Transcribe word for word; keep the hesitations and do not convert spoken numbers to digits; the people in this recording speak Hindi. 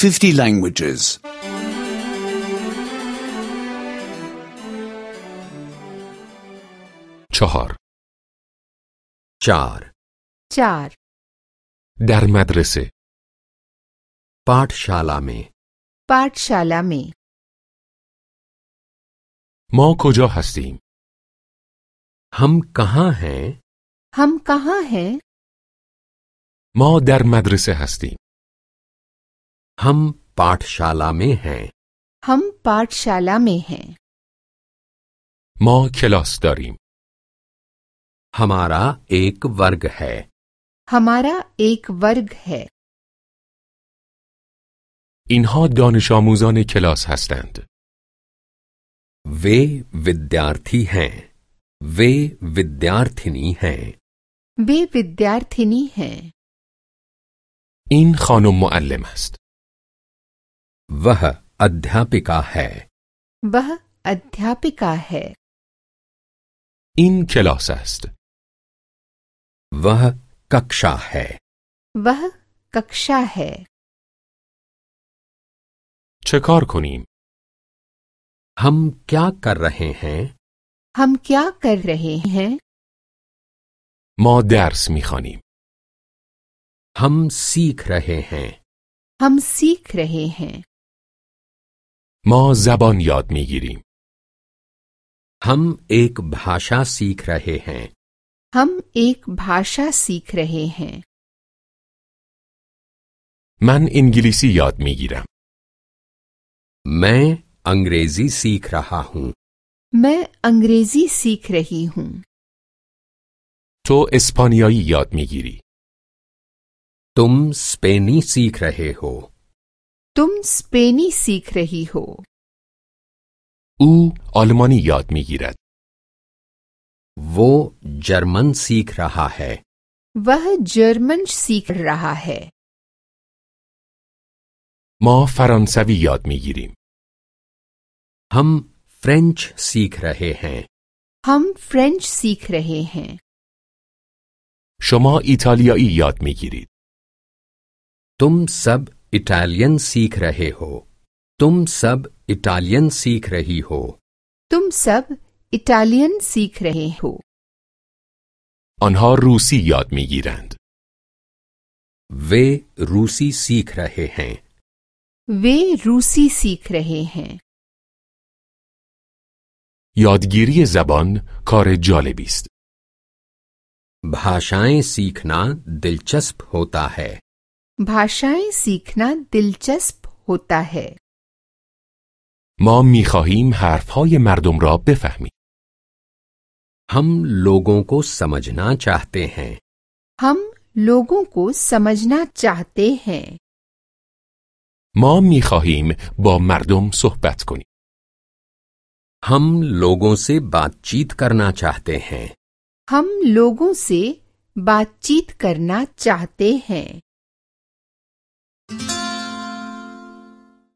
fifty languages. چهار. चार चार در مدرسه. पाठशाला में पाठशाला में ما کجا هستیم؟ हम कहाँ हैं? हम कहाँ हैं? ما در مدرسه هستیم. हम पाठशाला में हैं. हम पाठशाला में हैं. ما کلاس داریم. हमारा एक वर्ग है. हमारा एक वर्ग है. اینها دانش آموزان کلاس هستند. वे विद्यार्थी हैं. वे विद्यार्थिनी हैं. वे विद्यार्थिनी हैं. این خانم معلم است. वह अध्यापिका है. वह अध्यापिका है. این کلاس است. वह कक्षा है. वह कक्षा है. چه کار کنیم؟ हम क्या कर रहे हैं? हम क्या कर रहे हैं? ما درس می‌خوانیم. हम सीख रहे हैं. हम सीख रहे हैं. ما زبان یاد می‌گیریم. हम एक भाषा सीख रहे हैं. हम एक भाषा सीख रहे हैं. من انگلیسی یاد می‌گیرم. मैं अंग्रेजी सीख रहा हूँ. मैं अंग्रेजी सीख रही हूँ. تو اسپانیایی یاد می‌گیری. तुम स्पेनी सीख रहे हो. तुम स्पेनी सीख रही हो. او آلمانی یاد می‌گیرد. वो जर्मन सीख रहा है. वह जर्मन सीख रहा है. ما فرانسوی یاد می‌گیریم. हम फ्रेंच सीख रहे हैं. हम फ्रेंच सीख रहे हैं. شما ایتالیایی یاد می‌گیرید. तुम सब इटालियन सीख रहे हो. तुम सब इटालियन सीख रही हो. तुम सब इटालियन सीख रहे हो. آنها روسی یاد می‌گیرند. वे रूसी सीख रहे हैं. वे रूसी सीख रहे हैं. یادگیری زبان کار جالبی است. भाषाएं सीखना दिलचस्प होता है. भाषाएं सीखना दिलचस्प होता है. ما می‌خواهیم حرف‌های مردم را بفهمیم. हम लोगों को समझना चाहते हैं. हम लोगों को समझना चाहते हैं. ما می‌خواهیم با مردم صحبت کنیم. हम लोगों से बातचीत करना चाहते हैं. हम लोगों से बातचीत करना चाहते हैं.